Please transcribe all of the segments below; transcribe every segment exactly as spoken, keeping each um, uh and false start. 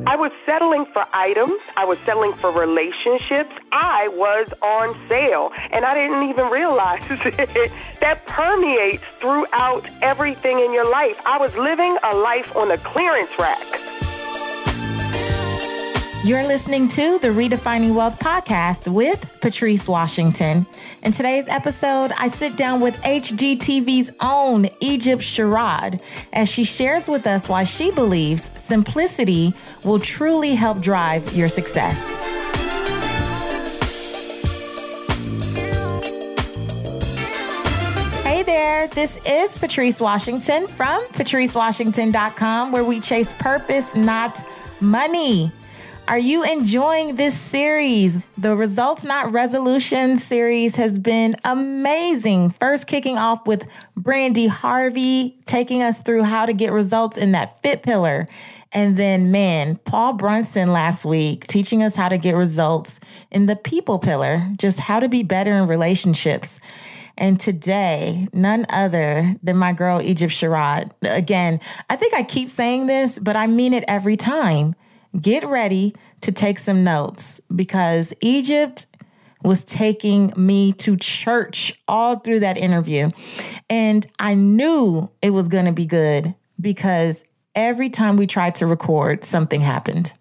I was settling for items. I was settling for relationships. I was on sale, and I didn't even realize it. That permeates throughout everything in your life. I was living a life on a clearance rack. You're listening to the Redefining Wealth podcast with Patrice Washington. In today's episode, I sit down with H G T V's own Egypt Sherrod as she shares with us why she believes simplicity will truly help drive your success. Hey there, this is Patrice Washington from patrice washington dot com, where we chase purpose, not money. Are you enjoying this series? The Results Not Resolutions series has been amazing. First kicking off with Brandy Harvey, taking us through how to get results in that fit pillar. And then, man, Paul Brunson last week, teaching us how to get results in the people pillar, just how to be better in relationships. And today, none other than my girl, Egypt Sherrod. Again, I think I keep saying this, but I mean it every time. Get ready to take some notes because Egypt was taking me to church all through that interview. And I knew it was going to be good because every time we tried to record, something happened.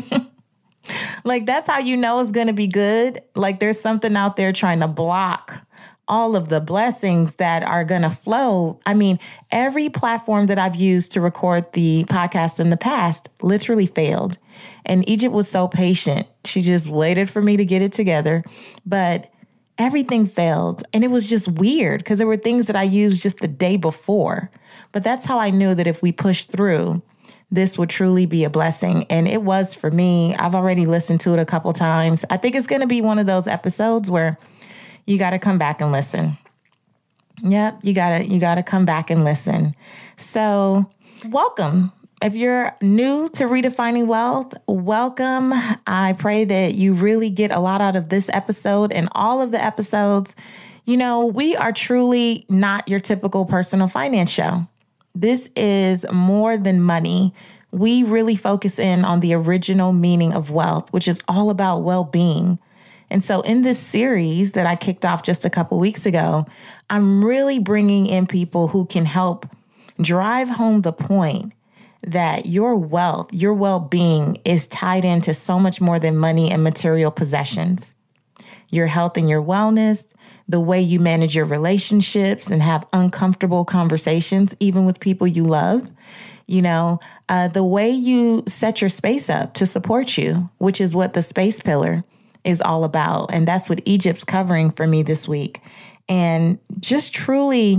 Like, that's how you know it's going to be good. Like, there's something out there trying to block all of the blessings that are going to flow. I mean, every platform that I've used to record the podcast in the past literally failed. And Egypt was so patient. She just waited for me to get it together. But everything failed. And it was just weird because there were things that I used just the day before. But that's how I knew that if we pushed through, this would truly be a blessing. And it was for me. I've already listened to it a couple times. I think it's going to be one of those episodes where you got to come back and listen. Yep, you got to you got to come back and listen. So, welcome. If you're new to Redefining Wealth, welcome. I pray that you really get a lot out of this episode and all of the episodes. You know, we are truly not your typical personal finance show. This is more than money. We really focus in on the original meaning of wealth, which is all about well-being. And so in this series that I kicked off just a couple weeks ago, I'm really bringing in people who can help drive home the point that your wealth, your well-being is tied into so much more than money and material possessions. Your health and your wellness, the way you manage your relationships and have uncomfortable conversations, even with people you love, you know, uh, the way you set your space up to support you, which is what the space pillar is all about. And that's what Egypt's covering for me this week. And just truly,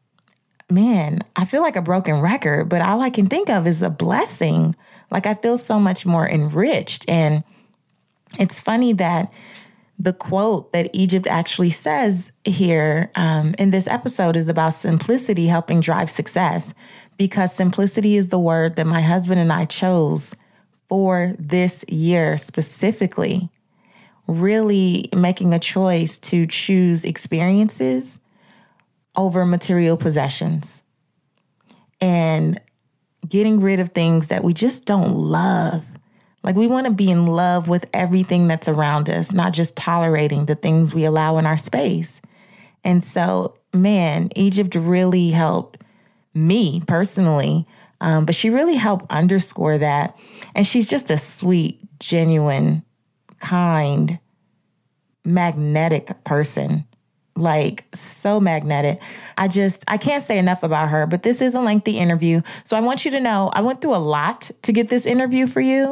man, I feel like a broken record, but all I can think of is a blessing. Like, I feel so much more enriched. And it's funny that the quote that Egypt actually says here um, in this episode is about simplicity helping drive success, because simplicity is the word that my husband and I chose for this year specifically. Really making a choice to choose experiences over material possessions and getting rid of things that we just don't love. Like, we want to be in love with everything that's around us, not just tolerating the things we allow in our space. And so, man, Egypt really helped me personally, um, but she really helped underscore that. And she's just a sweet, genuine, kind, magnetic person, like so magnetic. I just, I can't say enough about her, but this is a lengthy interview. So I want you to know I went through a lot to get this interview for you.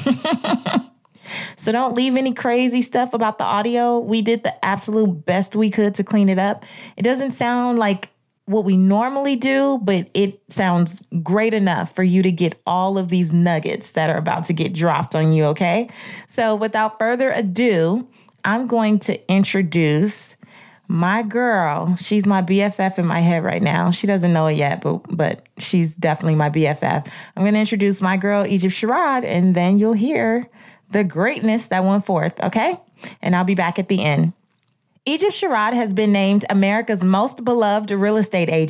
So don't leave any crazy stuff about the audio. We did the absolute best we could to clean it up. It doesn't sound like what we normally do, but it sounds great enough for you to get all of these nuggets that are about to get dropped on you, okay? So without further ado, I'm going to introduce my girl. She's my B F F in my head right now. She doesn't know it yet, but but she's definitely my B F F. I'm going to introduce my girl, Egypt Sherrod, and then you'll hear the greatness that went forth, okay? And I'll be back at the end. Egypt Sherrod has been named America's most beloved real estate agent.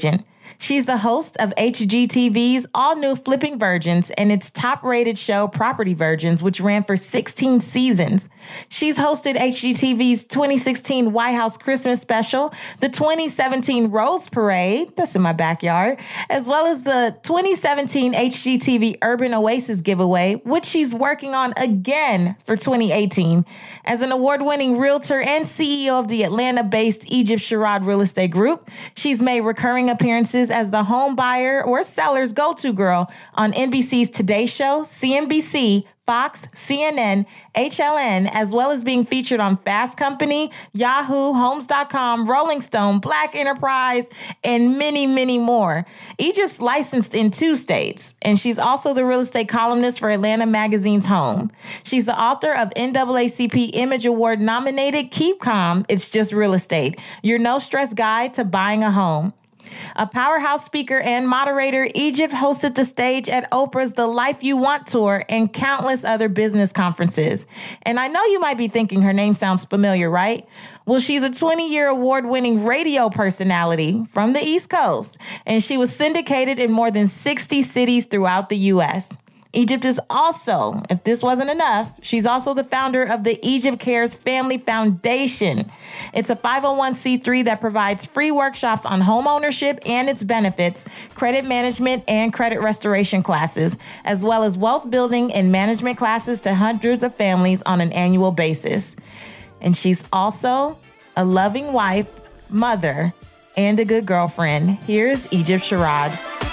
She's the host of H G T V's all-new Flipping Virgins and its top-rated show Property Virgins, which ran for sixteen seasons. She's hosted H G T V's twenty sixteen White House Christmas special, the twenty seventeen Rose Parade, that's in my backyard, as well as the twenty seventeen H G T V Urban Oasis giveaway, which she's working on again for twenty eighteen. As an award-winning realtor and C E O of the Atlanta-based Egypt Sherrod Real Estate Group, she's made recurring appearances as the home buyer or seller's go-to girl on N B C's Today Show, C N B C, Fox, C N N, H L N, as well as being featured on Fast Company, Yahoo, Homes dot com, Rolling Stone, Black Enterprise, and many, many more. Egypt's licensed in two states, and she's also the real estate columnist for Atlanta Magazine's Home. She's the author of N double A C P Image Award nominated Keep Calm, It's Just Real Estate, your no-stress guide to buying a home. A powerhouse speaker and moderator, Egypt hosted the stage at Oprah's The Life You Want Tour and countless other business conferences. And I know you might be thinking her name sounds familiar, right? Well, she's a twenty-year award-winning radio personality from the East Coast, and she was syndicated in more than sixty cities throughout the U S Egypt is also, if this wasn't enough, she's also the founder of the Egypt Cares Family Foundation. It's a five oh one c three that provides free workshops on home ownership and its benefits, credit management and credit restoration classes, as well as wealth building and management classes to hundreds of families on an annual basis. And she's also a loving wife, mother, and a good girlfriend. Here's Egypt Sherrod.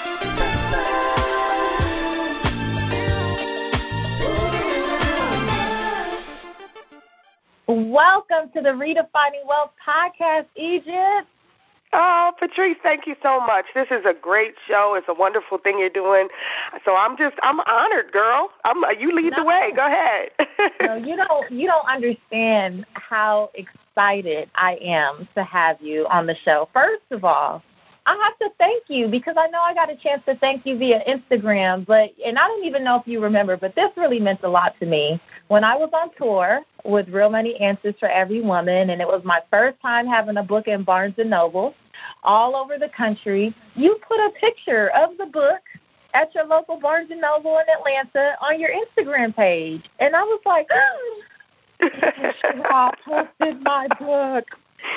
Welcome to the Redefining Wealth podcast, Egypt. Oh, Patrice, thank you so much. This is a great show. It's a wonderful thing you're doing. So I'm just, I'm honored, girl. I'm, you lead no, the way. Go ahead. no, you don't, you don't understand how excited I am to have you on the show. First of all, I have to thank you because I know I got a chance to thank you via Instagram, but, and I don't even know if you remember, but this really meant a lot to me. When I was on tour with Real Money Answers for Every Woman, and it was my first time having a book in Barnes and Noble all over the country, you put a picture of the book at your local Barnes and Noble in Atlanta on your Instagram page. And I was like, oh, I posted my book.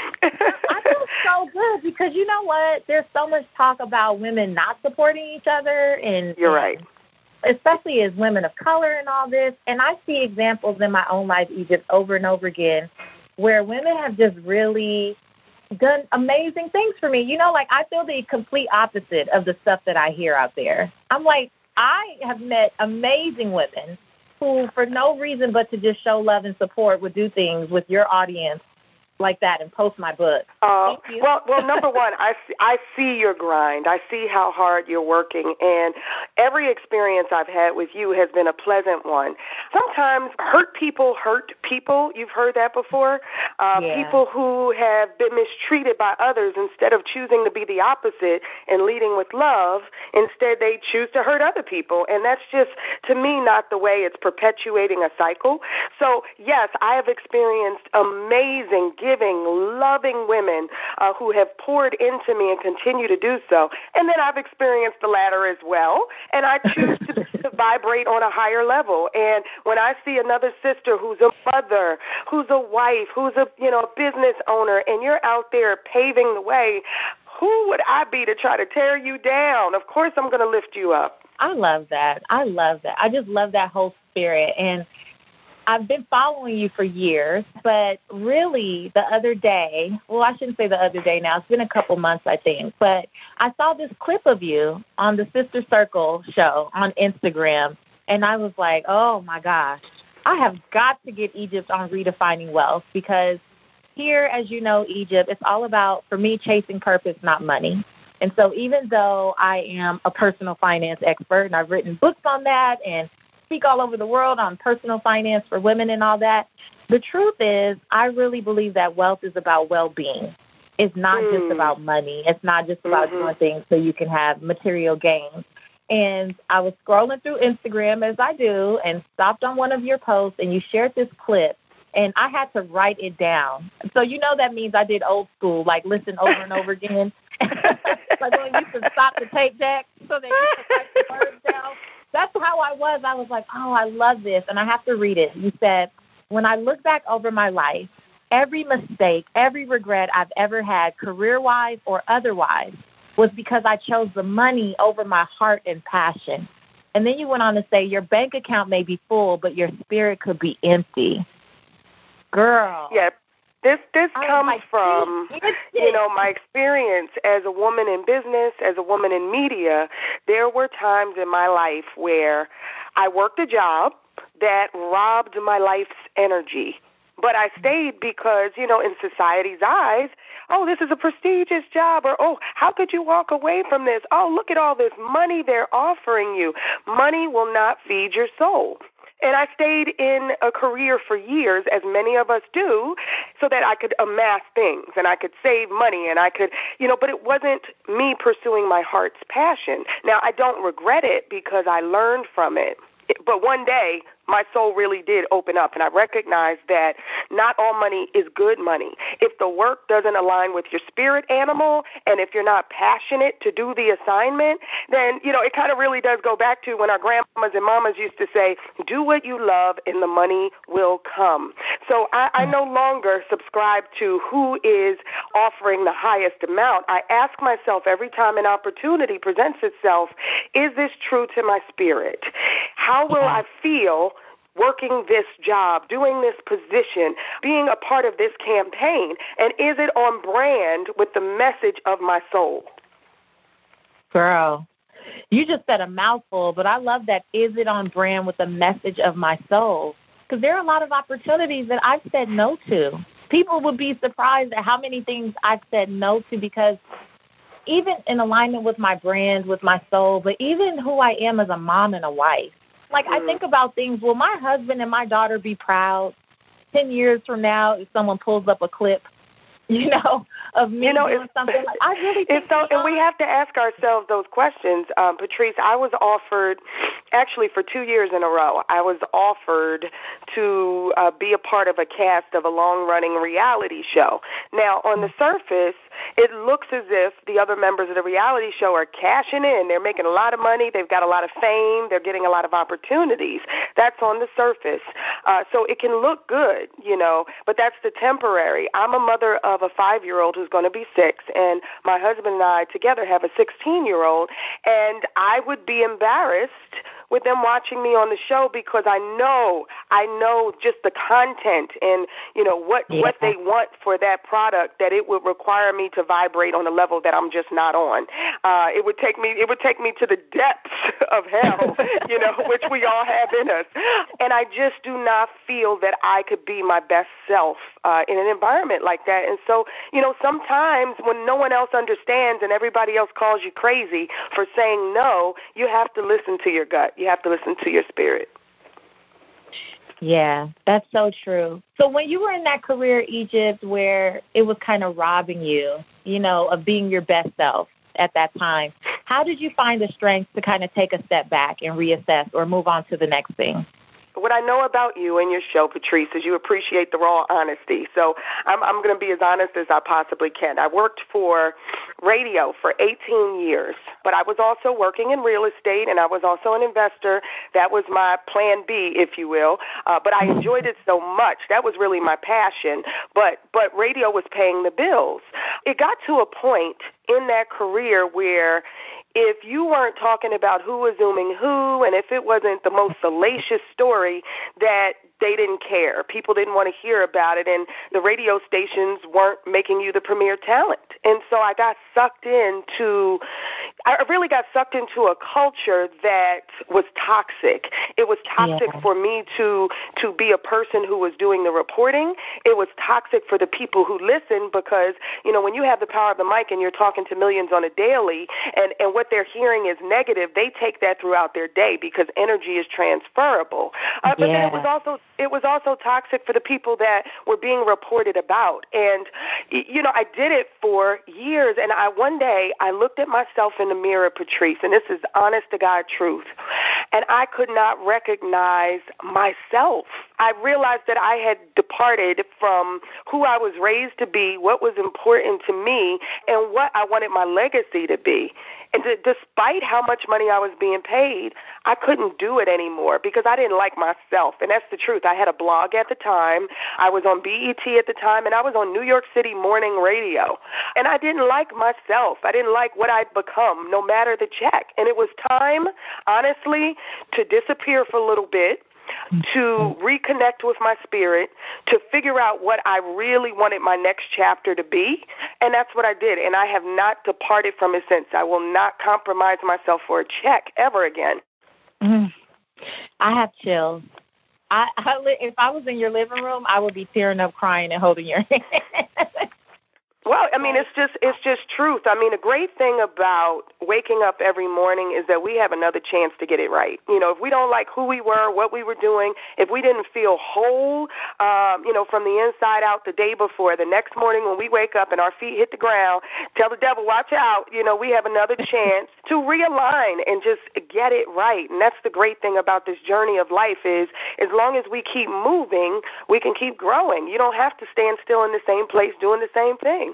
I feel so good because you know what? There's so much talk about women not supporting each other. and You're right. Especially as women of color and all this. And I see examples in my own life, Egypt, over and over again, where women have just really done amazing things for me. You know, like I feel the complete opposite of the stuff that I hear out there. I'm like, I have met amazing women who, for no reason but to just show love and support, would do things with your audience like that and post my book. Uh, Thank you. well, well, number one, I see, I see your grind. I see how hard you're working, and every experience I've had with you has been a pleasant one. Sometimes hurt people hurt people. You've heard that before. Uh, yeah. People who have been mistreated by others, instead of choosing to be the opposite and leading with love, instead they choose to hurt other people, and that's just, to me, not the way. It's perpetuating a cycle. So, yes, I have experienced amazing giving, loving women uh, who have poured into me and continue to do so. And then I've experienced the latter as well, and I choose to, to vibrate on a higher level. And when I see another sister who's a mother, who's a wife, who's a you know a business owner, and you're out there paving the way, who would I be to try to tear you down? Of course I'm going to lift you up. I love that. I love that. I just love that whole spirit. And I've been following you for years, but really the other day, well, I shouldn't say the other day now. It's been a couple months, I think. But I saw this clip of you on the Sister Circle show on Instagram, and I was like, oh, my gosh, I have got to get Egypt on Redefining Wealth because here, as you know, Egypt, it's all about, for me, chasing purpose, not money. And so even though I am a personal finance expert and I've written books on that and speak all over the world on personal finance for women and all that, the truth is I really believe that wealth is about well-being. It's not mm. just about money. It's not just about mm-hmm. doing things so you can have material gains. And I was scrolling through Instagram, as I do, and stopped on one of your posts, and you shared this clip, and I had to write it down. So you know that means I did old school, like listen over and over again. Like when we used to stop the tape deck so that you could write the words down. That's how I was. I was like, oh, I love this. And I have to read it. You said, when I look back over my life, every mistake, every regret I've ever had, career-wise or otherwise, was because I chose the money over my heart and passion. And then you went on to say, your bank account may be full, but your spirit could be empty. Girl. Yeah. This this I comes like, from, you know, my experience as a woman in business, as a woman in media. There were times in my life where I worked a job that robbed my life's energy. But I stayed because, you know, in society's eyes, oh, this is a prestigious job, or, oh, how could you walk away from this? Oh, look at all this money they're offering you. Money will not feed your soul. And I stayed in a career for years, as many of us do, so that I could amass things and I could save money and I could, you know, but it wasn't me pursuing my heart's passion. Now, I don't regret it because I learned from it. But one day, my soul really did open up, and I recognized that not all money is good money. If the work doesn't align with your spirit animal, and if you're not passionate to do the assignment, then, you know, it kind of really does go back to when our grandmas and mamas used to say, do what you love and the money will come. So I, I no longer subscribe to who is offering the highest amount. I ask myself every time an opportunity presents itself, is this true to my spirit? How will I feel working this job, doing this position, being a part of this campaign, and is it on brand with the message of my soul? Girl, you just said a mouthful, but I love that, is it on brand with the message of my soul? Because there are a lot of opportunities that I've said no to. People would be surprised at how many things I've said no to because even in alignment with my brand, with my soul, but even who I am as a mom and a wife. Like, I think about things, will my husband and my daughter be proud ten years from now if someone pulls up a clip, you know, of me you know, doing something? Like, I really think it's so, and we have to ask ourselves those questions. Um, Patrice, I was offered, actually for two years in a row, I was offered to uh, be a part of a cast of a long-running reality show. Now, on the surface, it looks as if the other members of the reality show are cashing in. They're making a lot of money. They've got a lot of fame. They're getting a lot of opportunities. That's on the surface. Uh, so it can look good, you know, but that's the temporary. I'm a mother of a five-year-old who's going to be six, and my husband and I together have a sixteen-year-old, and I would be embarrassed with them watching me on the show because I know, I know just the content and, you know, what, yeah. what they want for that product, that it would require me to vibrate on a level that I'm just not on. Uh, it would take me, it would take me to the depths of hell, you know, which we all have in us. And I just do not feel that I could be my best self uh, in an environment like that. And so, you know, sometimes when no one else understands and everybody else calls you crazy for saying no, you have to listen to your gut. You have to listen to your spirit. Yeah, that's so true. So when you were in that career, Egypt, where it was kind of robbing you, you know, of being your best self at that time, how did you find the strength to kind of take a step back and reassess or move on to the next thing? What I know about you and your show, Patrice, is you appreciate the raw honesty. So I'm, I'm going to be as honest as I possibly can. I worked for radio for eighteen years, but I was also working in real estate, and I was also an investor. That was my plan B, if you will. Uh, but I enjoyed it so much. That was really my passion. But, but radio was paying the bills. It got to a point in that career where if you weren't talking about who was zooming who, and if it wasn't the most salacious story, that they didn't care. People didn't want to hear about it, and the radio stations weren't making you the premier talent. And so I got sucked into, I really got sucked into a culture that was toxic. It was toxic yeah. for me to to be a person who was doing the reporting. It was toxic for the people who listen because, you know, when you have the power of the mic and you're talking to millions on a daily, and, and what they're hearing is negative, they take that throughout their day because energy is transferable. Uh, but yeah. then it was also It was also toxic for the people that were being reported about. And, you know, I did it for years. And I one day I looked at myself in the mirror, Patrice, and this is honest to God truth. and I could not recognize myself. I realized that I had departed from who I was raised to be, what was important to me, and what I wanted my legacy to be. And to, despite how much money I was being paid, I couldn't do it anymore because I didn't like myself. And that's the truth. I had a blog at the time. I was on B E T at the time, and I was on New York City morning radio. And I didn't like myself. I didn't like what I'd become, no matter the check. And it was time, honestly, to disappear for a little bit, to reconnect with my spirit, to figure out what I really wanted my next chapter to be. And that's what I did. And I have not departed from it since. I will not compromise myself for a check ever again. Mm. I have chills. I, I, if I was in your living room, I would be tearing up, crying, and holding your hand. Well, I mean, it's just it's just truth. I mean, the great thing about waking up every morning is that we have another chance to get it right. You know, if we don't like who we were, what we were doing, if we didn't feel whole, um, you know, from the inside out the day before, the next morning when we wake up and our feet hit the ground, tell the devil, watch out. You know, we have another chance to realign and just get it right. And that's the great thing about this journey of life is as long as we keep moving, we can keep growing. You don't have to stand still in the same place doing the same thing.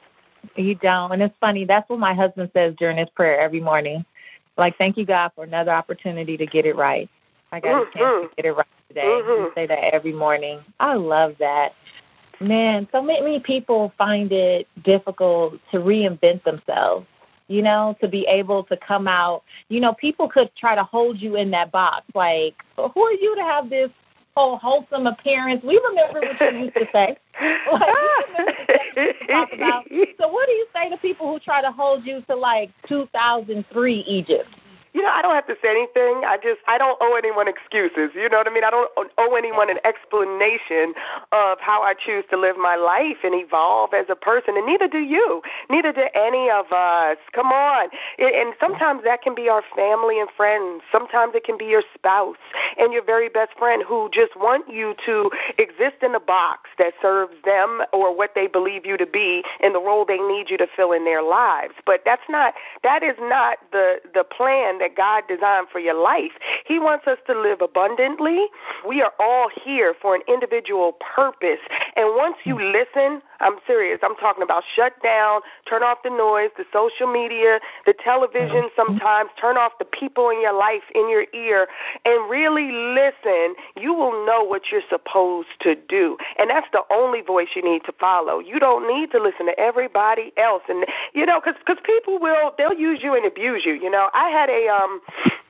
You don't. And it's funny. That's what my husband says during his prayer every morning. Like, thank you, God, for another opportunity to get it right. I got mm-hmm. a chance to get it right today. Mm-hmm. You say that every morning. I love that. Man, so many people find it difficult to reinvent themselves, you know, to be able to come out. You know, people could try to hold you in that box. Like, who are you to have this whole wholesome appearance? We remember what you used to say. Like, we remember the things you used to talk about. So what do you say to people who try to hold you to, like, two thousand three Egypt? You know, I don't have to say anything. I just, I don't owe anyone excuses. You know what I mean? I don't owe anyone an explanation of how I choose to live my life and evolve as a person, and neither do you. Neither do any of us. Come on. And sometimes that can be our family and friends. Sometimes it can be your spouse and your very best friend who just want you to exist in a box that serves them or what they believe you to be in the role they need you to fill in their lives. But that's not, that is not the, the plan that God designed for your life. He wants us to live abundantly. We are all here for an individual purpose. And once you listen, I'm serious, I'm talking about shut down, turn off the noise, the social media, the television sometimes, turn off the people in your life, in your ear, and really listen, you will know what you're supposed to do. And that's the only voice you need to follow. You don't need to listen to everybody else. And, you know, because because people will, they'll use you and abuse you. You know, I had a, um,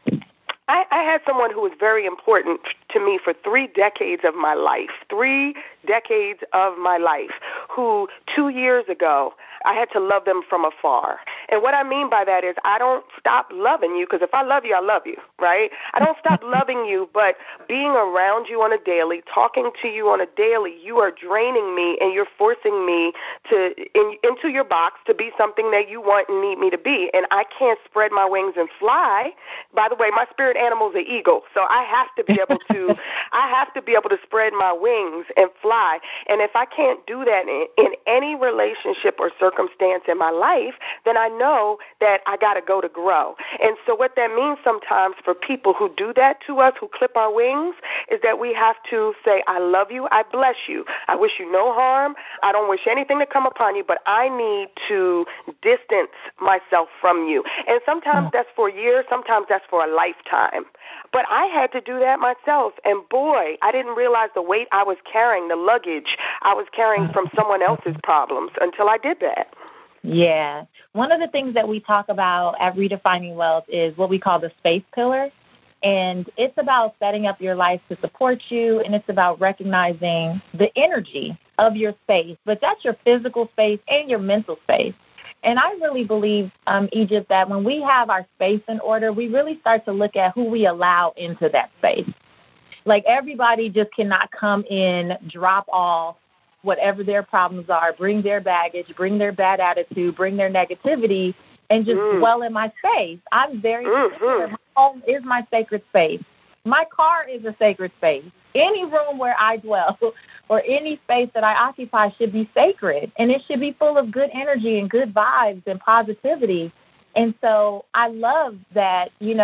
I, I had someone who was very important to me for three decades of my life, three decades of my life, who two years ago, I had to love them from afar. And what I mean by that is I don't stop loving you, because if I love you, I love you, right? I don't stop loving you, but being around you on a daily, talking to you on a daily, you are draining me and you're forcing me to in, into your box to be something that you want and need me to be. And I can't spread my wings and fly. By the way, my spirit animal is an eagle, so I have to be able to I have to be able to spread my wings and fly. And if I can't do that in, in any relationship or circumstance in my life, then I know that I got to go to grow. And so what that means sometimes for people who do that to us, who clip our wings, is that we have to say, I love you, I bless you, I wish you no harm, I don't wish anything to come upon you, but I need to distance myself from you. And sometimes that's for years, sometimes that's for a lifetime. But I had to do that myself, and boy, I didn't realize the weight I was carrying, the luggage I was carrying from someone else's problems until I did that. Yeah. One of the things that we talk about at Redefining Wealth is what we call the space pillar. And it's about setting up your life to support you, and it's about recognizing the energy of your space. But that's your physical space and your mental space. And I really believe, um, Egypt, that when we have our space in order, we really start to look at who we allow into that space. Like, everybody just cannot come in, drop off whatever their problems are, bring their baggage, bring their bad attitude, bring their negativity, and just mm. dwell in my space. I'm very particular. Mm-hmm. My home is my sacred space. My car is a sacred space. Any room where I dwell or any space that I occupy should be sacred, and it should be full of good energy and good vibes and positivity. And so I love that, you know,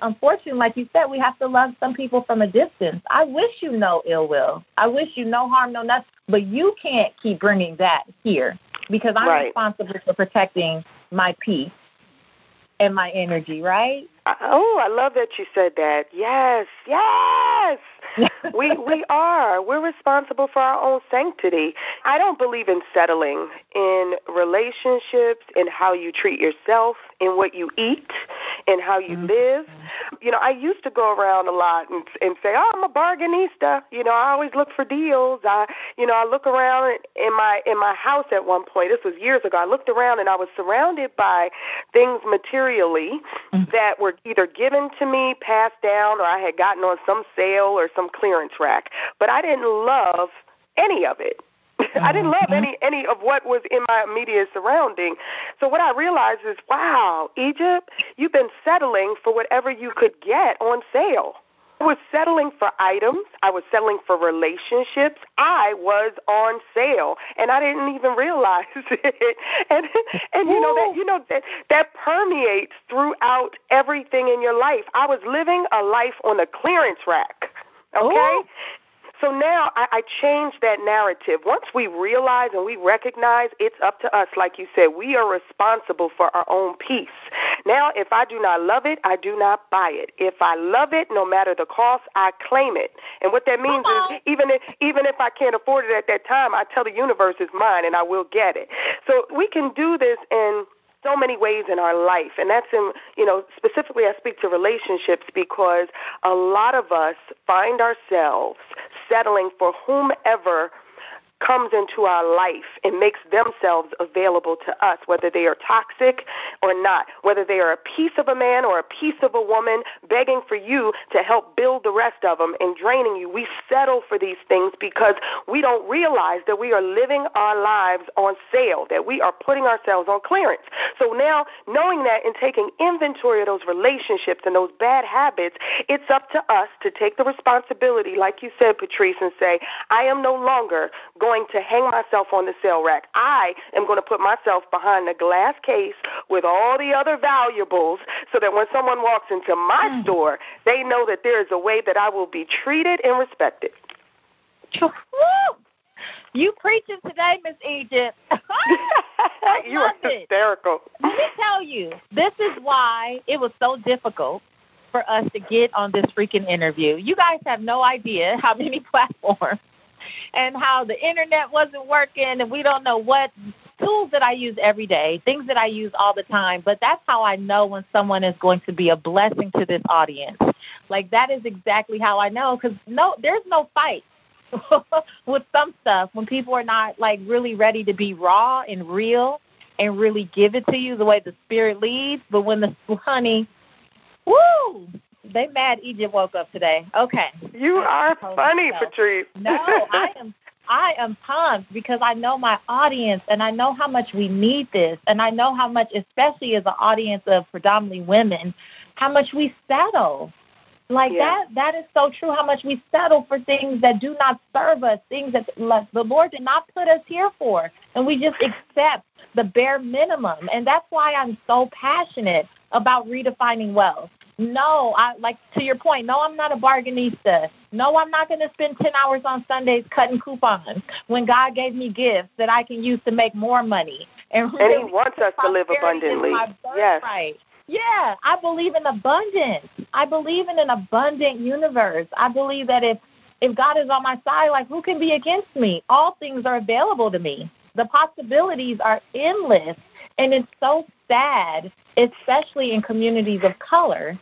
unfortunately, like you said, we have to love some people from a distance. I wish you no ill will. I wish you no harm, no nothing. But you can't keep bringing that here because I'm right. responsible for protecting my peace and my energy, right? Oh, I love that you said that. Yes, yes. we we are. We're responsible for our own sanctity. I don't believe in settling in relationships, in how you treat yourself, in what you eat, in how you mm-hmm. live. You know, I used to go around a lot and, and say, oh, I'm a bargainista. You know, I always look for deals. I, you know, I look around in my in my house at one point. This was years ago. I looked around and I was surrounded by things materially mm-hmm. that were either given to me, passed down, or I had gotten on some sale or some clearance rack. But I didn't love any of it. I didn't love any, any of what was in my immediate surrounding. So what I realized is, wow, Egypt, you've been settling for whatever you could get on sale. I was settling for items. I was settling for relationships. I was on sale, and I didn't even realize it. And and you know that you know that that permeates throughout everything in your life. I was living a life on a clearance rack. Okay. Ooh. So now I, I changed that narrative. Once we realize and we recognize it's up to us, like you said, we are responsible for our own peace. Now, if I do not love it, I do not buy it. If I love it, no matter the cost, I claim it. And what that means is even if, even if I can't afford it at that time, I tell the universe it's mine and I will get it. So we can do this in so many ways in our life, and that's in, you know, specifically I speak to relationships because a lot of us find ourselves settling for whomever comes into our life and makes themselves available to us, whether they are toxic or not, whether they are a piece of a man or a piece of a woman begging for you to help build the rest of them and draining you. We settle for these things because we don't realize that we are living our lives on sale, that we are putting ourselves on clearance. So now, knowing that and taking inventory of those relationships and those bad habits, it's up to us to take the responsibility, like you said, Patrice, and say, I am no longer going to hang myself on the sale rack. I am going to put myself behind a glass case with all the other valuables so that when someone walks into my mm. store, they know that there is a way that I will be treated and respected. Woo! You preaching today, Miss Egypt. I you are hysterical. It. Let me tell you, this is why it was so difficult for us to get on this freaking interview. You guys have no idea how many platforms and how the internet wasn't working, and we don't know what tools that I use every day, things that I use all the time. But that's how I know when someone is going to be a blessing to this audience. Like, that is exactly how I know, because no, there's no fight with some stuff when people are not, like, really ready to be raw and real and really give it to you the way the Spirit leads. But when the, honey, woo, they mad Egypt woke up today. Okay. You are funny, myself. Patrice. No, I am I am pumped because I know my audience and I know how much we need this. And I know how much, especially as an audience of predominantly women, how much we settle. Like yeah. that, that is so true, how much we settle for things that do not serve us, things that like, the Lord did not put us here for. And we just accept the bare minimum. And that's why I'm so passionate about redefining wealth. No, I like to your point, no, I'm not a bargainista. No, I'm not going to spend ten hours on Sundays cutting coupons when God gave me gifts that I can use to make more money. And, and really, he wants us to live abundantly. Yes. Right. Yeah, I believe in abundance. I believe in an abundant universe. I believe that if, if God is on my side, like, who can be against me? All things are available to me. The possibilities are endless. And it's so sad, especially in communities of color,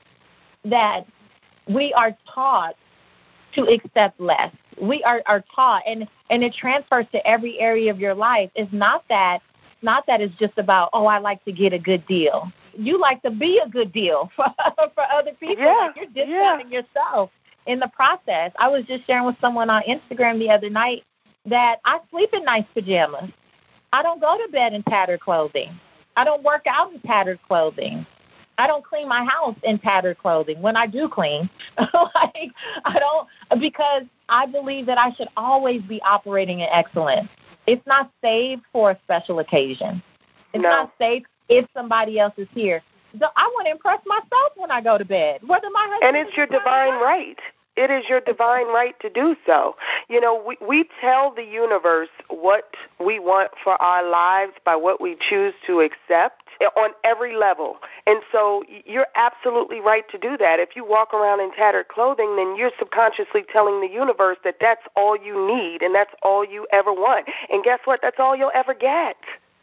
that we are taught to accept less. We are, are taught, and, and it transfers to every area of your life. It's not that, not that it's just about, oh, I like to get a good deal. You like to be a good deal for, for other people. Yeah, like you're discounting yeah. yourself in the process. I was just sharing with someone on Instagram the other night that I sleep in nice pajamas. I don't go to bed in tattered clothing. I don't work out in tattered clothing. I don't clean my house in tattered clothing when I do clean. like I don't, because I believe that I should always be operating in excellence. It's not saved for a special occasion. It's no. not saved if somebody else is here. So I want to impress myself when I go to bed. Whether my husband And it's your divine right. It is your divine right to do so. You know, we, we tell the universe what we want for our lives by what we choose to accept on every level. And so you're absolutely right to do that. If you walk around in tattered clothing, then you're subconsciously telling the universe that that's all you need and that's all you ever want. And guess what? That's all you'll ever get.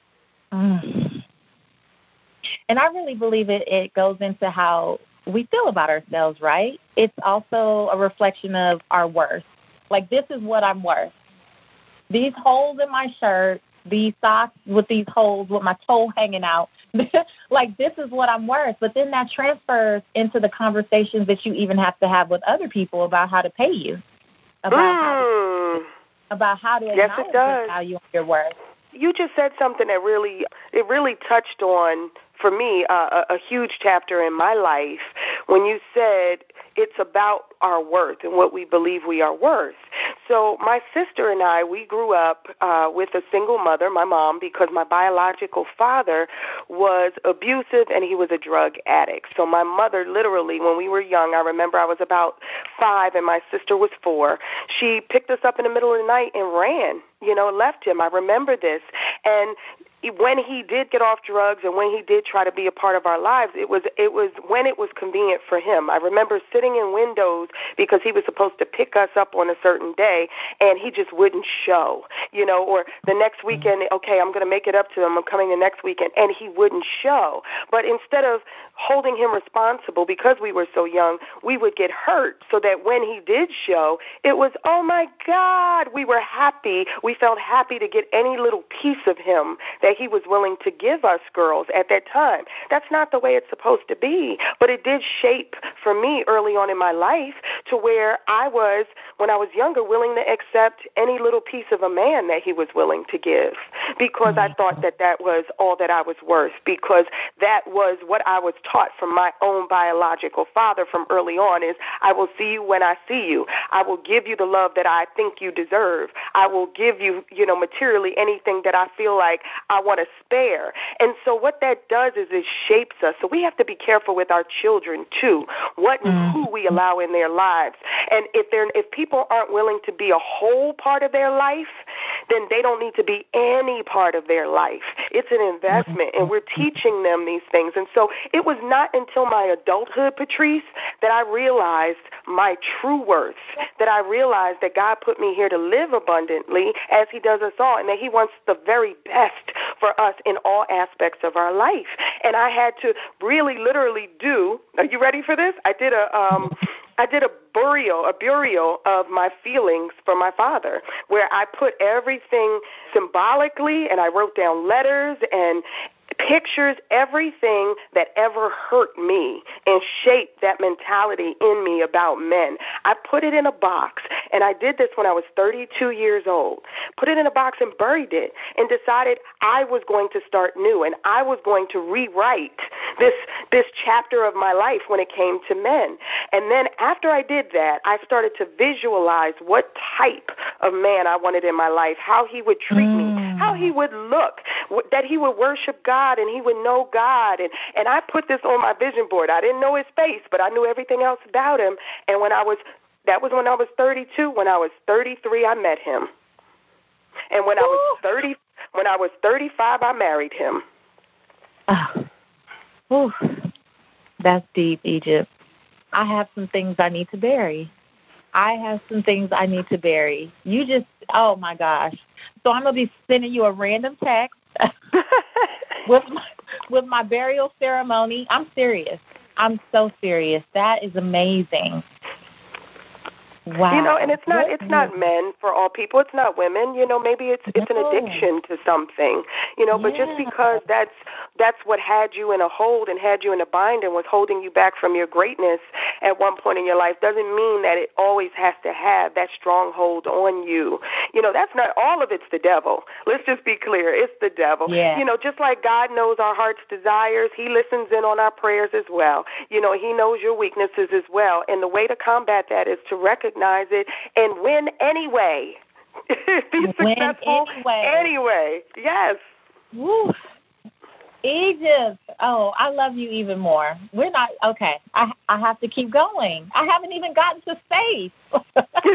Mm. And I really believe it, it goes into how we feel about ourselves, right? It's also a reflection of our worth. Like, this is what I'm worth. These holes in my shirt, these socks with these holes with my toe hanging out, like, this is what I'm worth. But then that transfers into the conversations that you even have to have with other people about how to pay you, about, mm. how, to, about how to yes, acknowledge your value and your worth. You just said something that really, it really touched on, for me, uh, a, a huge chapter in my life when you said it's about our worth and what we believe we are worth. So my sister and I, we grew up uh, with a single mother, my mom, because my biological father was abusive and he was a drug addict. So my mother, literally, when we were young, I remember I was about five and my sister was four, she picked us up in the middle of the night and ran, you know, left him. I remember this. And when he did get off drugs and when he did try to be a part of our lives, it was it was when it was convenient for him. I remember sitting in windows because he was supposed to pick us up on a certain day, and he just wouldn't show, you know, or the next weekend, okay, I'm going to make it up to him, I'm coming the next weekend, and he wouldn't show. But instead of holding him responsible because we were so young, we would get hurt so that when he did show, it was, oh, my God, we were happy. We felt happy to get any little piece of him that he was willing to give us girls at that time. That's not the way it's supposed to be, but it did shape for me early on in my life to where I was, when I was younger, willing to accept any little piece of a man that he was willing to give because I thought that that was all that I was worth, because that was what I was taught from my own biological father from early on is, I will see you when I see you. I will give you the love that I think you deserve. I will give you, you know, materially anything that I feel like I want to spare. And so what that does is it shapes us. So we have to be careful with our children too, what and mm. who we allow in their lives. And if they're if people aren't willing to be a whole part of their life, then they don't need to be any part of their life. It's an investment, and we're teaching them these things. And so it was not until my adulthood, Patrice, that I realized my true worth, that I realized that God put me here to live abundantly as he does us all, and that he wants the very best for us in all aspects of our life. And I had to really literally do, are you ready for this? I did a um I did a burial, a burial of my feelings for my father, where I put everything symbolically, and I wrote down letters and pictures, everything that ever hurt me and shaped that mentality in me about men. I put it in a box, and I did this when I was thirty-two years old. Put it in a box and buried it and decided I was going to start new, and I was going to rewrite this this chapter of my life when it came to men. And then after I did that, I started to visualize what type of man I wanted in my life, how he would treat mm. me, how he would look, that he would worship God and he would know God. And, and I put this on my vision board. I didn't know his face, but I knew everything else about him. And when I was, that was when I was thirty-two. When I was thirty-three, I met him. And when Ooh. I was thirty, when I was thirty-five, I married him. Oh. Ooh. That's deep, Egypt. I have some things I need to bury. I have some things I need to bury. You just, oh, my gosh. So I'm going to be sending you a random text with my, with my burial ceremony. I'm serious. I'm so serious. That is amazing. Wow. You know, and it's not it's not men for all people. It's not women. You know, maybe it's it's an addiction to something. You know, but yeah. just because that's that's what had you in a hold and had you in a bind and was holding you back from your greatness at one point in your life doesn't mean that it always has to have that stronghold on you. You know, that's not all of it's the devil. Let's just be clear. It's the devil. Yeah. You know, just like God knows our heart's desires, he listens in on our prayers as well. You know, he knows your weaknesses as well. And the way to combat that is to recognize it and win anyway. Be win successful anyway. anyway. Yes. Woo. Egypt. Oh, I love you even more. We're not, okay, I I have to keep going. I haven't even gotten to space. All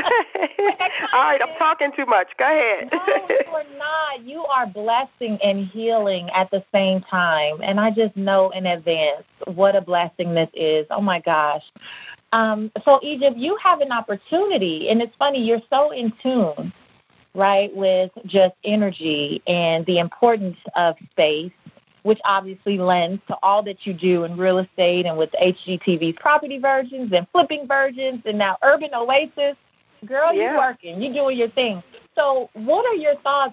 right, I'm talking too much. Go ahead. No, you are not. You are blessing and healing at the same time. And I just know in advance what a blessing this is. Oh, my gosh. Um, so, Egypt, you have an opportunity. And it's funny, you're so in tune, right, with just energy and the importance of space, which obviously lends to all that you do in real estate and with H G T V's Property Virgins and Flipping Virgins and now Urban Oasis. Girl, yeah. you're working. You're doing your thing. So what are your thoughts,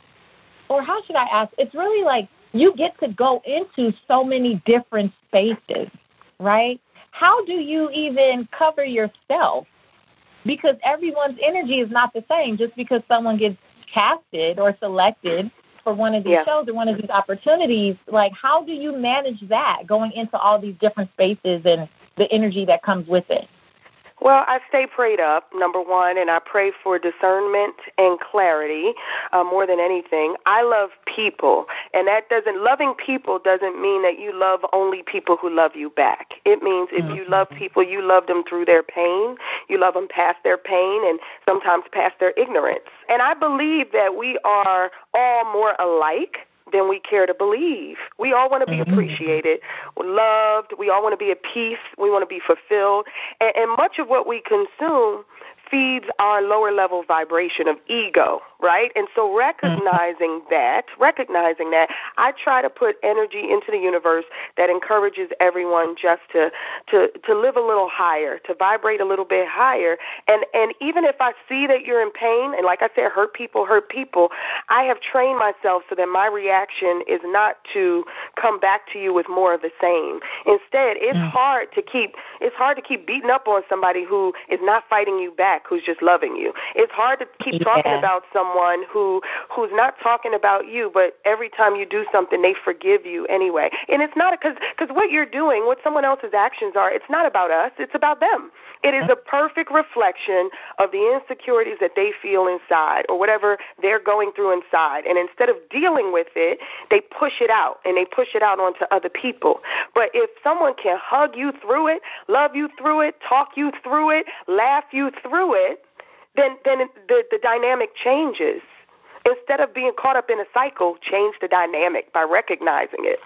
or how should I ask? It's really like you get to go into so many different spaces, right? How do you even cover yourself? Because everyone's energy is not the same. Just because someone gets casted or selected for one of these yeah. shows or one of these opportunities, like how do you manage that going into all these different spaces and the energy that comes with it? Well, I stay prayed up, number one, and I pray for discernment and clarity uh, more than anything. I love people, and that doesn't, loving people doesn't mean that you love only people who love you back. It means if mm-hmm. you love people, you love them through their pain, you love them past their pain, and sometimes past their ignorance. And I believe that we are all more alike than we care to believe. We all want to be appreciated, loved. We all want to be at peace. We want to be fulfilled. And, and much of what we consume feeds our lower level vibration of ego, right? And so recognizing that, recognizing that, I try to put energy into the universe that encourages everyone just to to to live a little higher, to vibrate a little bit higher. And and even if I see that you're in pain, and like I said, hurt people hurt people, I have trained myself so that my reaction is not to come back to you with more of the same. Instead, it's mm. hard to keep it's hard to keep beating up on somebody who is not fighting you back, who's just loving you. It's hard to keep yeah. talking about someone who who's not talking about you, but every time you do something, they forgive you anyway. And it's not because because what you're doing, what someone else's actions are, it's not about us. It's about them. It is a perfect reflection of the insecurities that they feel inside or whatever they're going through inside. And instead of dealing with it, they push it out, and they push it out onto other people. But if someone can hug you through it, love you through it, talk you through it, laugh you through it, then then the, the dynamic changes. Instead of being caught up in a cycle, change the dynamic by recognizing it.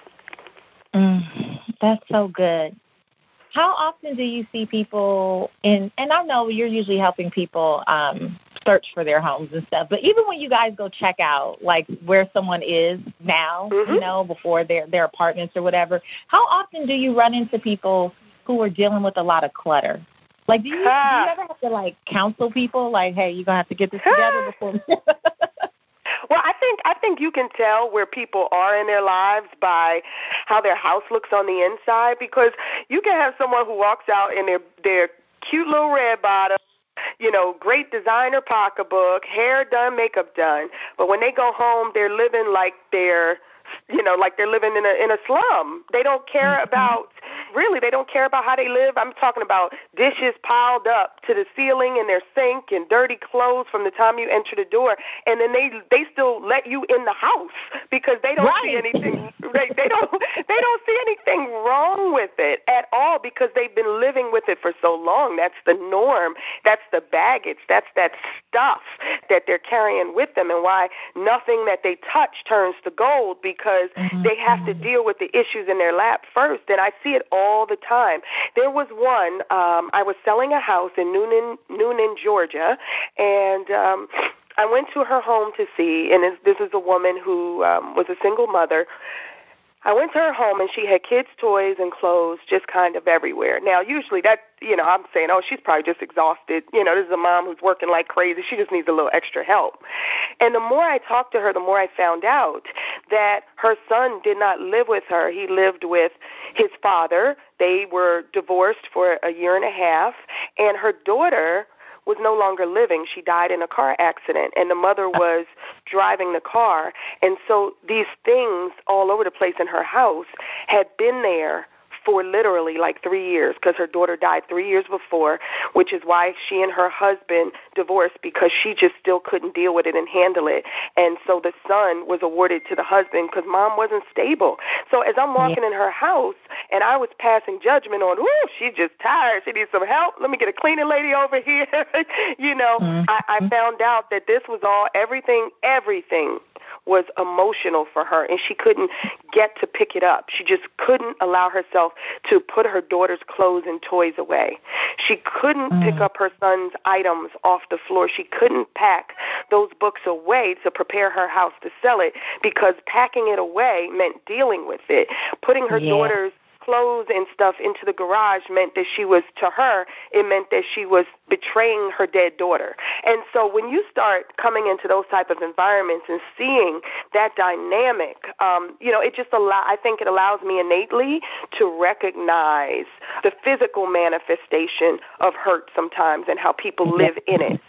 Mm, that's so good. How often do you see people in, and I know you're usually helping people um, search for their homes and stuff, but even when you guys go check out, like, where someone is now, mm-hmm. you know, before their, their apartments or whatever, how often do you run into people who are dealing with a lot of clutter? Like, do you, ah. do you ever have to, like, counsel people, like, hey, you're going to have to get this together before Well, I think I think you can tell where people are in their lives by how their house looks on the inside, because you can have someone who walks out in their their cute little red bottom, you know, great designer pocketbook, hair done, makeup done, but when they go home, they're living like they're you know, like they're living in a in a slum. They don't care mm-hmm. about, really, they don't care about how they live. I'm talking about dishes piled up to the ceiling in their sink and dirty clothes from the time you enter the door. And then they they still let you in the house because they don't right. see anything. They, they don't they don't see anything wrong with it at all because they've been living with it for so long. That's the norm. That's the baggage. That's that stuff that they're carrying with them, and why nothing that they touch turns to gold, because because mm-hmm. they have to deal with the issues in their lap first. And I see it all the time. There was one, um, I was selling a house in Noonan, Noonan, Georgia, and um, I went to her home to see, and this is a woman who um, was a single mother. I went to her home, and she had kids' toys and clothes just kind of everywhere. Now, usually that, you know, I'm saying, oh, she's probably just exhausted. You know, this is a mom who's working like crazy. She just needs a little extra help. And the more I talked to her, the more I found out that her son did not live with her. He lived with his father. They were divorced for a year and a half, and her daughter was no longer living. She died in a car accident, and the mother was driving the car. And so these things all over the place in her house had been there for literally like three years because her daughter died three years before, which is why she and her husband divorced because she just still couldn't deal with it and handle it. And so the son was awarded to the husband because mom wasn't stable. So as I'm walking yeah. in her house and I was passing judgment on, ooh, she's just tired. She needs some help. Let me get a cleaning lady over here. you know, mm-hmm. I, I found out that this was all everything, everything was emotional for her, and she couldn't get to pick it up. She just couldn't allow herself to put her daughter's clothes and toys away. She couldn't mm. pick up her son's items off the floor. She couldn't pack those books away to prepare her house to sell it because packing it away meant dealing with it. Putting her yeah. daughter's clothes and stuff into the garage meant that she was, to her, it meant that she was betraying her dead daughter. And so when you start coming into those type of environments and seeing that dynamic, um, you know, it just allow, I think it allows me innately to recognize the physical manifestation of hurt sometimes and how people live in it.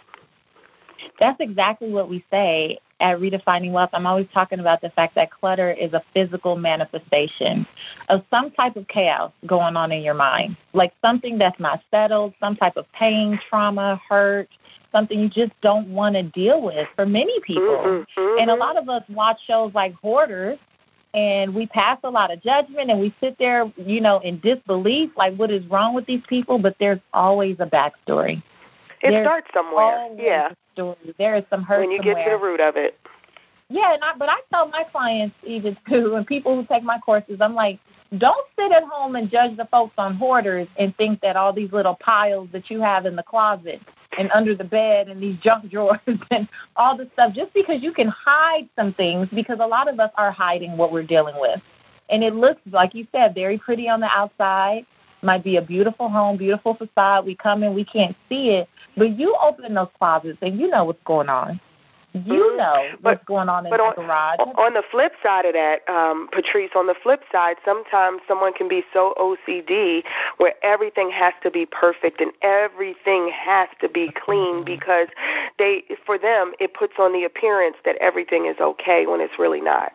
That's exactly what we say at Redefining Wealth. I'm always talking about the fact that clutter is a physical manifestation of some type of chaos going on in your mind, like something that's not settled, some type of pain, trauma, hurt, something you just don't want to deal with for many people. Mm-hmm, mm-hmm. And a lot of us watch shows like Hoarders, and we pass a lot of judgment, and we sit there, you know, in disbelief, like what is wrong with these people? But there's always a backstory. It there's starts somewhere, yeah. Story. There is some hurt when you somewhere. get to the root of it. Yeah, and I, but I tell my clients even too, and people who take my courses, I'm like, don't sit at home and judge the folks on Hoarders and think that all these little piles that you have in the closet and under the bed and these junk drawers and all this stuff, just because you can hide some things, because a lot of us are hiding what we're dealing with. And it looks, like you said, very pretty on the outside. Might be a beautiful home, beautiful facade. We come in, we can't see it. But you open those closets and you know what's going on. You mm-hmm. know what's but, going on in the on, garage. On the flip side of that, um, Patrice, on the flip side, sometimes someone can be so O C D where everything has to be perfect and everything has to be clean because they, for them, it puts on the appearance that everything is okay when it's really not.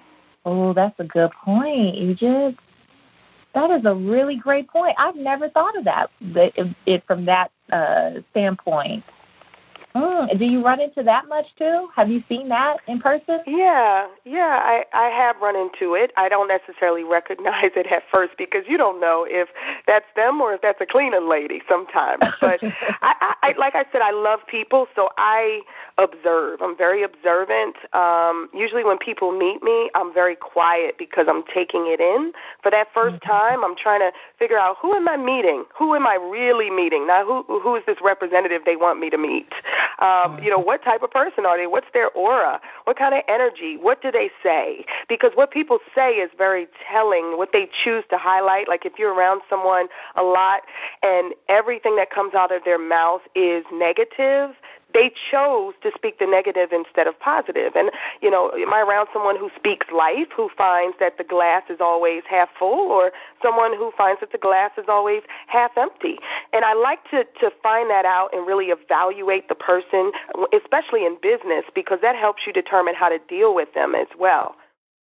Oh, that's a good point, Egypt. That is a really great point. I've never thought of that, it, it from that uh, standpoint. Mm. Do you run into that much, too? Have you seen that in person? Yeah, yeah, I, I have run into it. I don't necessarily recognize it at first because you don't know if that's them or if that's a cleaning lady sometimes. But I, I, like I said, I love people, so I observe. I'm very observant. Um, usually when people meet me, I'm very quiet because I'm taking it in. For that first mm-hmm. time, I'm trying to figure out who am I meeting? Who am I really meeting? Now, who who is this representative they want me to meet? Um, you know, what type of person are they? What's their aura? What kind of energy? What do they say? Because what people say is very telling, what they choose to highlight. Like if you're around someone a lot and everything that comes out of their mouth is negative, they chose to speak the negative instead of positive. And, you know, am I around someone who speaks life, who finds that the glass is always half full, or someone who finds that the glass is always half empty? And I like to, to find that out and really evaluate the person, especially in business, because that helps you determine how to deal with them as well.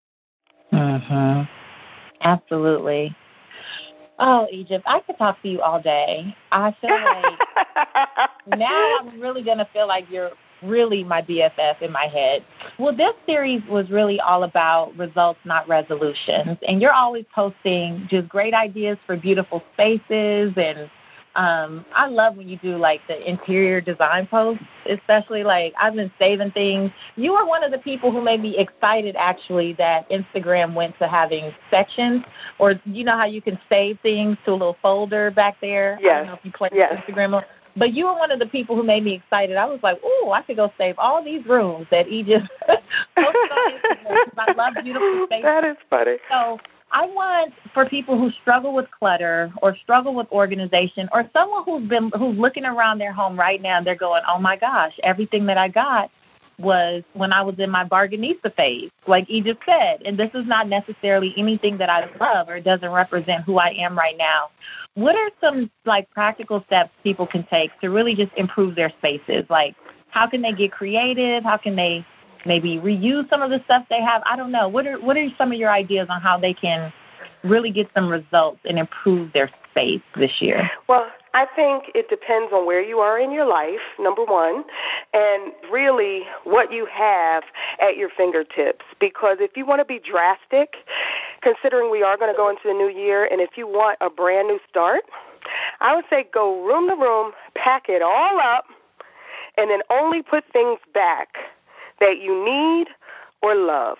Mm-hmm. Absolutely. Oh, Egypt, I could talk to you all day. I feel like now I'm really going to feel like you're really my B F F in my head. Well, this series was really all about results, not resolutions. And you're always posting just great ideas for beautiful spaces. And um, I love when you do, like, the interior design posts, especially, like, I've been saving things. You are one of the people who made me excited, actually, that Instagram went to having sections, or you know how you can save things to a little folder back there? Yes. I don't know if you play yes. Instagram. But you were one of the people who made me excited. I was like, oh, I could go save all these rooms that he just posted on Instagram because I love beautiful spaces. That is funny. So I want for people who struggle with clutter or struggle with organization, or someone who's been who's looking around their home right now and they're going, oh, my gosh, everything that I got was when I was in my bargainista phase, like Egypt said. And this is not necessarily anything that I love or doesn't represent who I am right now. What are some, like, practical steps people can take to really just improve their spaces? Like, how can they get creative? How can they maybe reuse some of the stuff they have? I don't know. What are what are some of your ideas on how they can really get some results and improve their space this year? Well, I think it depends on where you are in your life, number one, and really what you have at your fingertips. Because if you want to be drastic, considering we are going to go into the new year, and if you want a brand new start, I would say go room to room, pack it all up, and then only put things back that you need or love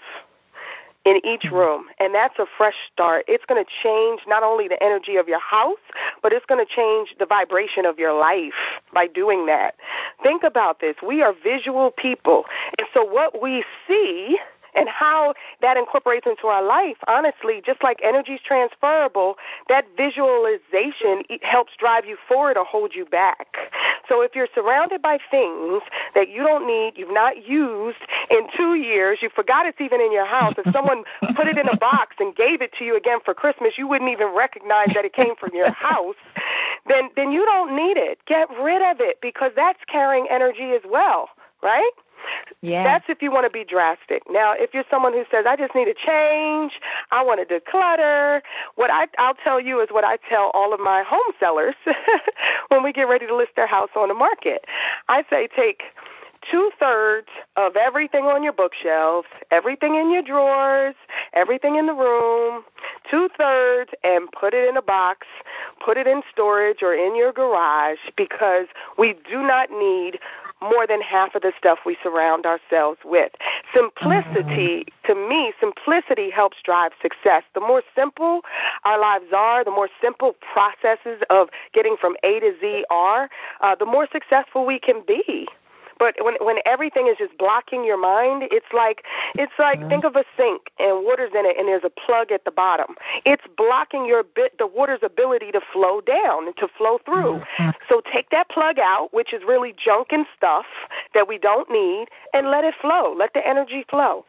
in each room, and that's a fresh start. It's going to change not only the energy of your house, but it's going to change the vibration of your life by doing that. Think about this. We are visual people, and so what we see and how that incorporates into our life, honestly, just like energy is transferable, that visualization helps drive you forward or hold you back. So if you're surrounded by things that you don't need, you've not used in two years, you forgot it's even in your house, if someone put it in a box and gave it to you again for Christmas, you wouldn't even recognize that it came from your house, then, then you don't need it. Get rid of it, because that's carrying energy as well, right? Yeah. That's if you want to be drastic. Now, if you're someone who says, I just need a change, I want to declutter, what I, I'll tell you is what I tell all of my home sellers when we get ready to list their house on the market. I say take two-thirds of everything on your bookshelves, everything in your drawers, everything in the room, two-thirds, and put it in a box, put it in storage or in your garage, because we do not need more than half of the stuff we surround ourselves with. Simplicity, to me, simplicity helps drive success. The more simple our lives are, the more simple processes of getting from A to Z are, uh, the more successful we can be. But when when everything is just blocking your mind, it's like it's like mm-hmm. think of a sink and water's in it, and there's a plug at the bottom. It's blocking your bit the water's ability to flow down and to flow through. Mm-hmm. So take that plug out, which is really junk and stuff that we don't need, and let it flow. Let the energy flow.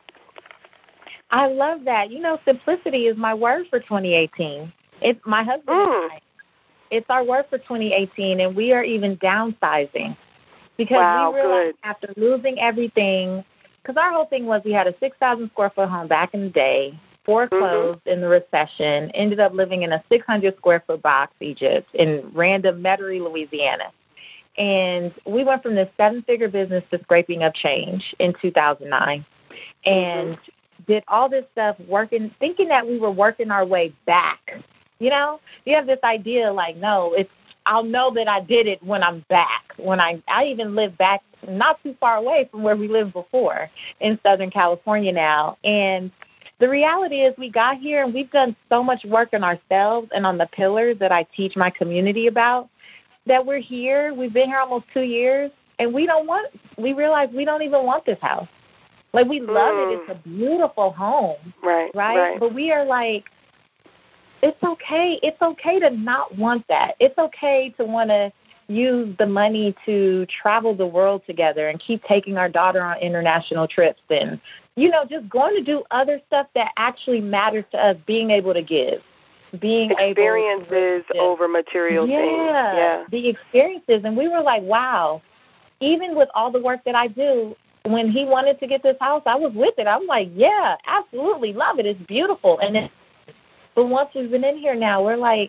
I love that. You know, simplicity is my word for twenty eighteen. It's my husband mm. and I. It's our word for twenty eighteen, and we are even downsizing. Because wow, we realized good. after losing everything, because our whole thing was we had a six thousand square foot home back in the day, foreclosed mm-hmm. in the recession, ended up living in a six hundred square foot box, Egypt, in random Metairie, Louisiana. And we went from this seven-figure business to scraping up change in two thousand nine, and mm-hmm. did all this stuff working, thinking that we were working our way back. You know, you have this idea like, no, it's I'll know that I did it when I'm back. When I, I even live back not too far away from where we lived before in Southern California now. And the reality is we got here and we've done so much work on ourselves and on the pillars that I teach my community about that we're here. We've been here almost two years and we don't want, we realize we don't even want this house. Like we love mm. it. It's a beautiful home. Right, right. Right. But we are like, it's okay. It's okay to not want that. It's okay to want to use the money to travel the world together and keep taking our daughter on international trips and, you know, just going to do other stuff that actually matters to us, being able to give, being experiences able to over material yeah, things. Yeah, the experiences. And we were like, wow, even with all the work that I do, when he wanted to get this house, I was with it. I'm like, yeah, absolutely love it. It's beautiful. And it's But once we've been in here now, we're like,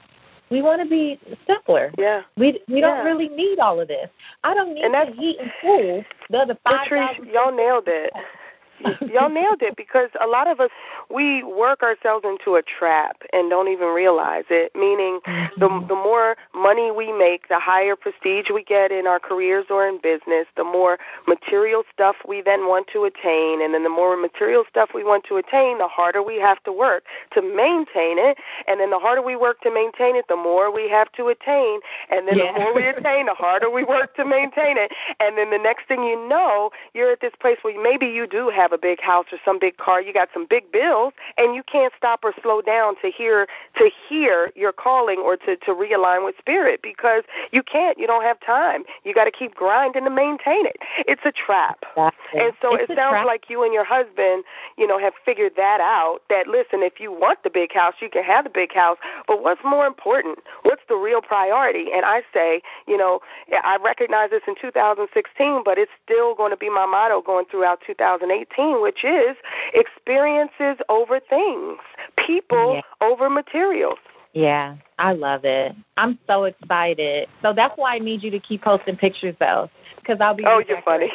we want to be simpler. Yeah. We we yeah. don't really need all of this. I don't need and to heat and cool the other five thousand. Y'all nailed it. Y'all nailed it, because a lot of us, we work ourselves into a trap and don't even realize it, meaning mm-hmm. the the more money we make, the higher prestige we get in our careers or in business, the more material stuff we then want to attain, and then the more material stuff we want to attain, the harder we have to work to maintain it, and then the harder we work to maintain it, the more we have to attain, and then yeah. the more we attain, the harder we work to maintain it, and then the next thing you know, you're at this place where maybe you do have a big house or some big car, you got some big bills, and you can't stop or slow down to hear to hear your calling or to, to realign with spirit, because you can't. You don't have time. You got to keep grinding to maintain it. It's a trap. Exactly. And so it's it sounds trap. like you and your husband, you know, have figured that out, that, listen, if you want the big house, you can have the big house, but what's more important? What's the real priority? And I say, you know, I recognize this in two thousand sixteen, but it's still going to be my motto going throughout two thousand eighteen, which is experiences over things, people yeah. over materials. Yeah, I love it. I'm so excited. So that's why I need you to keep posting pictures, though, because I'll be. Oh, you're funny.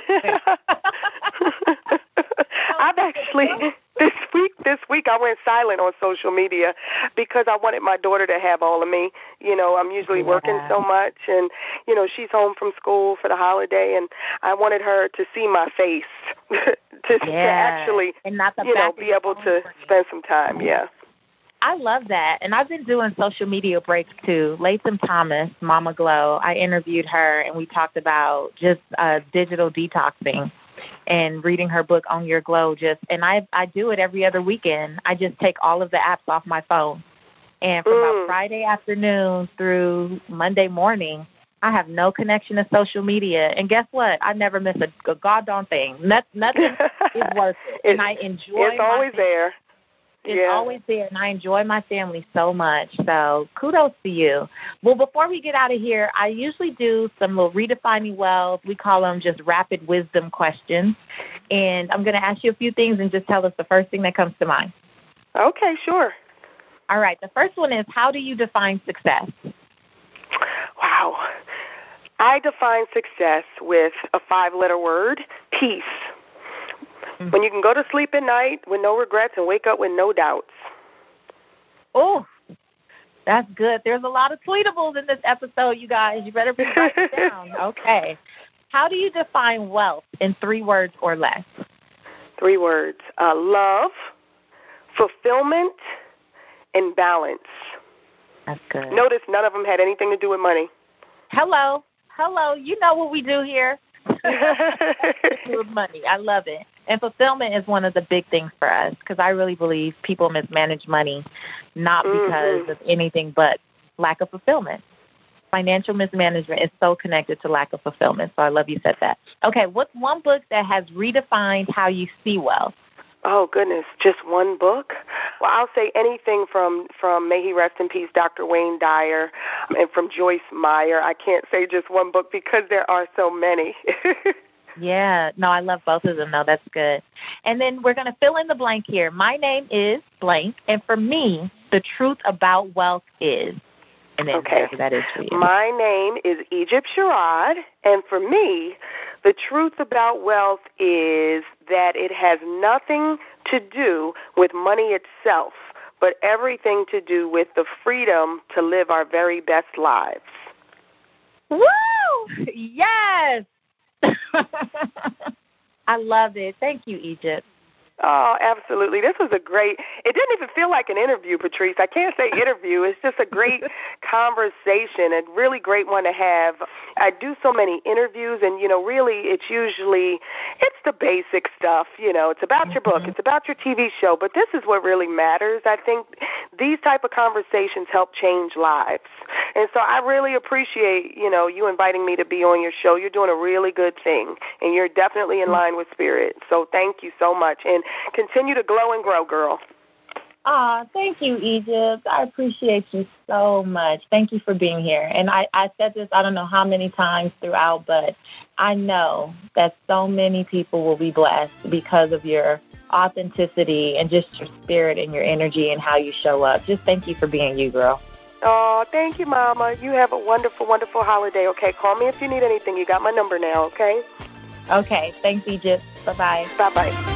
I've actually this week. This week I went silent on social media because I wanted my daughter to have all of me. You know, I'm usually yeah. working so much, and you know, she's home from school for the holiday, and I wanted her to see my face to, yeah. to actually, and not the you know, be able to spend some time. Yeah. I love that. And I've been doing social media breaks, too. Latham Thomas, Mama Glow, I interviewed her, and we talked about just uh, digital detoxing and reading her book, On Your Glow. Just And I, I do it every other weekend. I just take all of the apps off my phone. And from mm. about Friday afternoon through Monday morning, I have no connection to social media. And guess what? I never miss a, a goddamn thing. Not, nothing is worth it. And I enjoy It's always there. It's yeah. always there, and I enjoy my family so much. So kudos to you. Well, before we get out of here, I usually do some little redefining wealth. We call them just rapid wisdom questions. And I'm going to ask you a few things and just tell us the first thing that comes to mind. Okay, sure. All right. The first one is, how do you define success? Wow. I define success with a five-letter word, peace. When you can go to sleep at night with no regrets and wake up with no doubts. Oh, that's good. There's a lot of tweetables in this episode, you guys. You better write it down. Okay. How do you define wealth in three words or less? Three words. Uh, love, fulfillment, and balance. That's good. Notice none of them had anything to do with money. Hello. Hello. You know what we do here. With money. I love it. And fulfillment is one of the big things for us because I really believe people mismanage money not because mm-hmm. of anything but lack of fulfillment. Financial mismanagement is so connected to lack of fulfillment. So I love you said that. Okay, what's one book that has redefined how you see wealth? Oh, goodness, just one book? Well, I'll say anything from, from may he rest in peace, Doctor Wayne Dyer, and from Joyce Meyer. I can't say just one book because there are so many. Yeah, no, I love both of them, though. That's good. And then we're going to fill in the blank here. My name is blank, and for me, the truth about wealth is, and then okay. whatever that is for you. My name is Egypt Sherrod, and for me, the truth about wealth is that it has nothing to do with money itself, but everything to do with the freedom to live our very best lives. Woo! Yes! I love it. Thank you, Egypt. Oh, absolutely. This was a great, it didn't even feel like an interview, Patrice. I can't say interview. It's just a great conversation, a really great one to have. I do so many interviews, and, you know, really it's usually, it's the basic stuff. You know, it's about mm-hmm. your book, it's about your T V show, but this is what really matters. I think these type of conversations help change lives. And so I really appreciate, you know, you inviting me to be on your show. You're doing a really good thing, and you're definitely in line with spirit. So thank you so much. And continue to glow and grow, girl. Aw, thank you, Egypt. I appreciate you so much. Thank you for being here. And I, I said this, I don't know how many times throughout, but I know that so many people will be blessed because of your authenticity and just your spirit and your energy and how you show up. Just thank you for being you, girl. Oh, thank you, Mama. You have a wonderful, wonderful holiday, okay? Call me if you need anything. You got my number now, okay? Okay. Thanks, Egypt. Bye-bye. Bye-bye.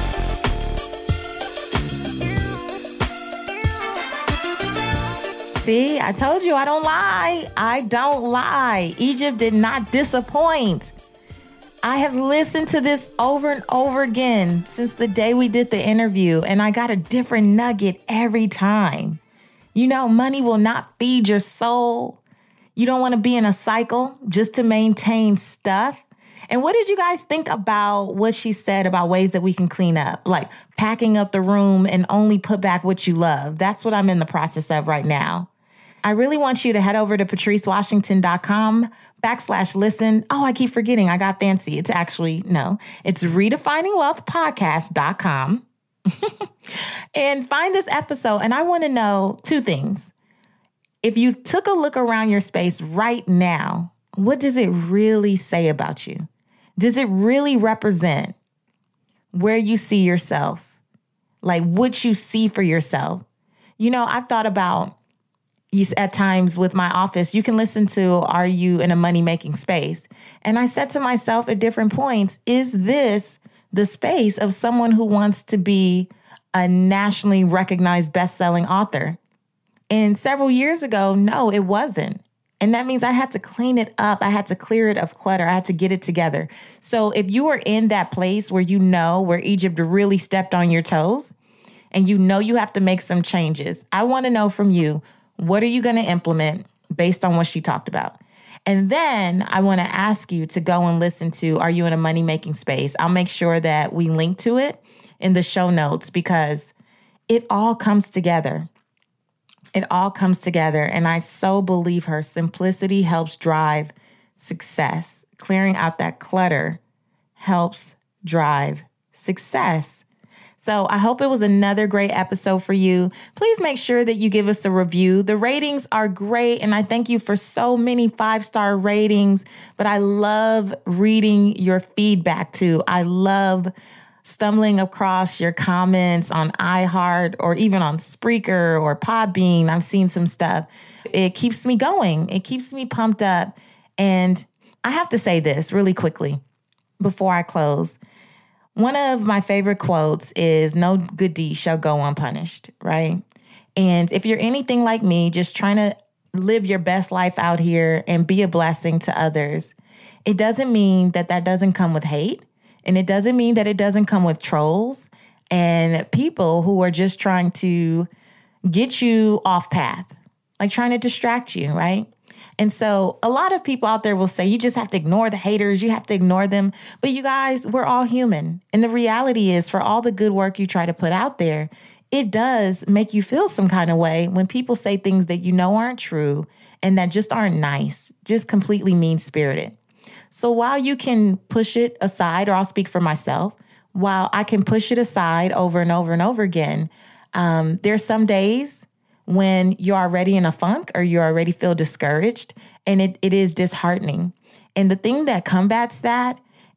See, I told you I don't lie. I don't lie. Egypt did not disappoint. I have listened to this over and over again since the day we did the interview, and I got a different nugget every time. You know, money will not feed your soul. You don't want to be in a cycle just to maintain stuff. And what did you guys think about what she said about ways that we can clean up? Like packing up the room and only put back what you love. That's what I'm in the process of right now. I really want you to head over to patricewashington.com backslash listen. Oh, I keep forgetting. I got fancy. It's actually, no, it's redefining wealth podcast dot com. And find this episode. And I want to know two things. If you took a look around your space right now, what does it really say about you? Does it really represent where you see yourself? Like what you see for yourself? You know, I've thought about you at times with my office, you can listen to, are you in a money-making space? And I said to myself at different points, is this the space of someone who wants to be a nationally recognized best-selling author? And several years ago, no, it wasn't. And that means I had to clean it up. I had to clear it of clutter. I had to get it together. So if you are in that place where you know where Egypt really stepped on your toes and you know you have to make some changes, I want to know from you, what are you going to implement based on what she talked about? And then I want to ask you to go and listen to, are you in a money-making space? I'll make sure that we link to it in the show notes because it all comes together. It all comes together. And I so believe her. Simplicity helps drive success. Clearing out that clutter helps drive success. So I hope it was another great episode for you. Please make sure that you give us a review. The ratings are great, and I thank you for so many five-star ratings, but I love reading your feedback too. I love stumbling across your comments on iHeart or even on Spreaker or Podbean. I've seen some stuff. It keeps me going. It keeps me pumped up. And I have to say this really quickly before I close. One of my favorite quotes is, no good deed shall go unpunished, right? And if you're anything like me, just trying to live your best life out here and be a blessing to others, it doesn't mean that that doesn't come with hate. And it doesn't mean that it doesn't come with trolls and people who are just trying to get you off path, like trying to distract you, right? And so a lot of people out there will say, you just have to ignore the haters. You have to ignore them. But you guys, we're all human. And the reality is, for all the good work you try to put out there, it does make you feel some kind of way when people say things that you know aren't true and that just aren't nice, just completely mean-spirited. So while you can push it aside, or I'll speak for myself, while I can push it aside over and over and over again, um, there's some days when you're already in a funk or you already feel discouraged, and it, it is disheartening. And the thing that combats that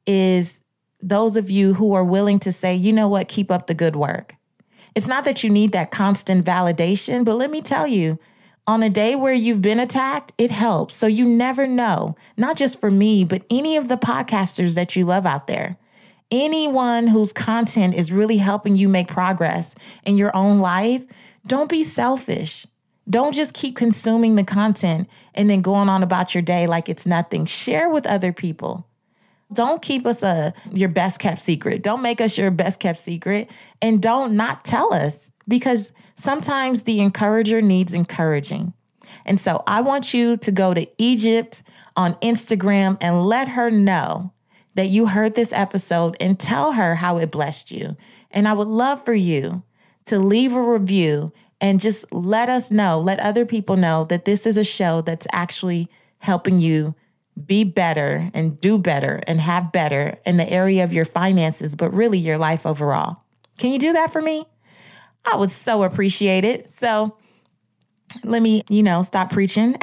is those of you who are willing to say, you know what, keep up the good work. It's not that you need that constant validation, but let me tell you, on a day where you've been attacked, it helps. So you never know, not just for me, but any of the podcasters that you love out there. Anyone whose content is really helping you make progress in your own life, don't be selfish. Don't just keep consuming the content and then going on about your day like it's nothing. Share with other people. Don't keep us a your best kept secret. Don't make us your best kept secret, and don't not tell us, because sometimes the encourager needs encouraging. And so I want you to go to Egypt on Instagram and let her know that you heard this episode and tell her how it blessed you. And I would love for you to leave a review and just let us know, let other people know that this is a show that's actually helping you be better and do better and have better in the area of your finances, but really your life overall. Can you do that for me? I would so appreciate it. So let me, you know, stop preaching.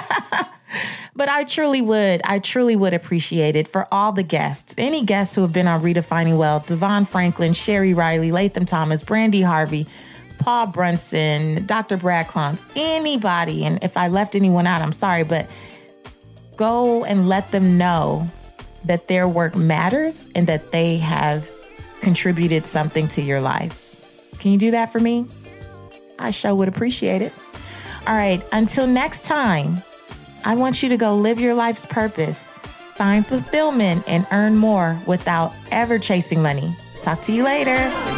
But I truly would. I truly would appreciate it for all the guests, any guests who have been on Redefining Wealth: Devon Franklin, Sherry Riley, Latham Thomas, Brandy Harvey, Paul Brunson, Doctor Brad Klontz, anybody. And if I left anyone out, I'm sorry, but go and let them know that their work matters and that they have contributed something to your life. Can you do that for me? I sure would appreciate it. All right, until next time, I want you to go live your life's purpose, find fulfillment, and earn more without ever chasing money. Talk to you later.